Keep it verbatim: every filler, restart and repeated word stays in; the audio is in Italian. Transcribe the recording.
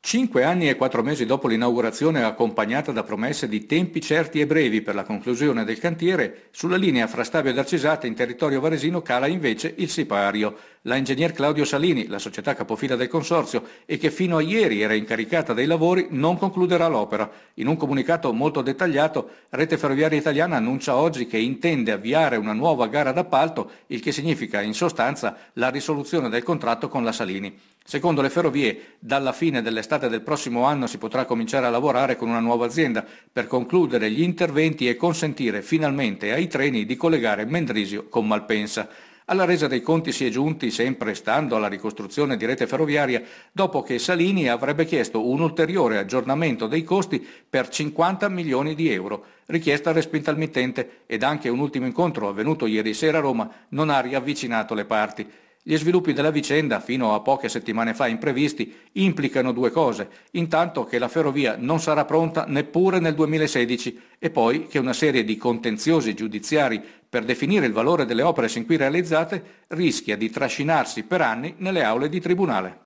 Cinque anni e quattro mesi dopo l'inaugurazione, accompagnata da promesse di tempi certi e brevi per la conclusione del cantiere, sulla linea fra Stabio ed Arcisate in territorio varesino cala invece il sipario. La ingegner Claudio Salini, la società capofila del consorzio e che fino a ieri era incaricata dei lavori, non concluderà l'opera. In un comunicato molto dettagliato, Rete Ferroviaria Italiana annuncia oggi che intende avviare una nuova gara d'appalto, il che significa in sostanza la risoluzione del contratto con la Salini. Secondo le ferrovie, dalla fine dell'estate del prossimo anno si potrà cominciare a lavorare con una nuova azienda per concludere gli interventi e consentire finalmente ai treni di collegare Mendrisio con Malpensa. Alla resa dei conti si è giunti, sempre stando alla ricostruzione di Rete Ferroviaria, dopo che Salini avrebbe chiesto un ulteriore aggiornamento dei costi per cinquanta milioni di euro, richiesta respinta al mittente, ed anche un ultimo incontro avvenuto ieri sera a Roma non ha riavvicinato le parti. Gli sviluppi della vicenda, fino a poche settimane fa imprevisti, implicano due cose: intanto che la ferrovia non sarà pronta neppure nel duemilasedici e poi che una serie di contenziosi giudiziari per definire il valore delle opere sin qui realizzate rischia di trascinarsi per anni nelle aule di tribunale.